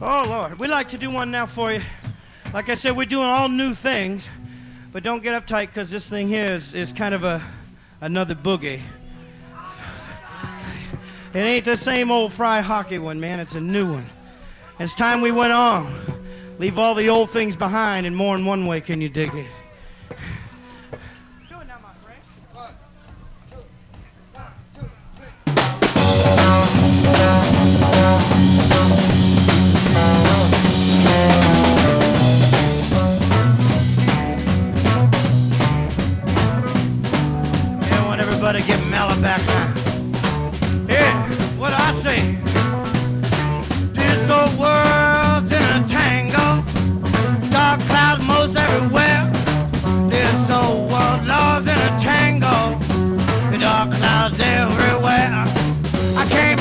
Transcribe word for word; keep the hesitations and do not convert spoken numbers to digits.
Oh, Lord. We'd like to do one now for you. Like I said, we're doing all new things, but don't get uptight because this thing here is, is kind of a another boogie. It ain't the same old fry hockey one, man. It's a new one. It's time we went on. Leave all the old things behind and more in one way. Can you dig it?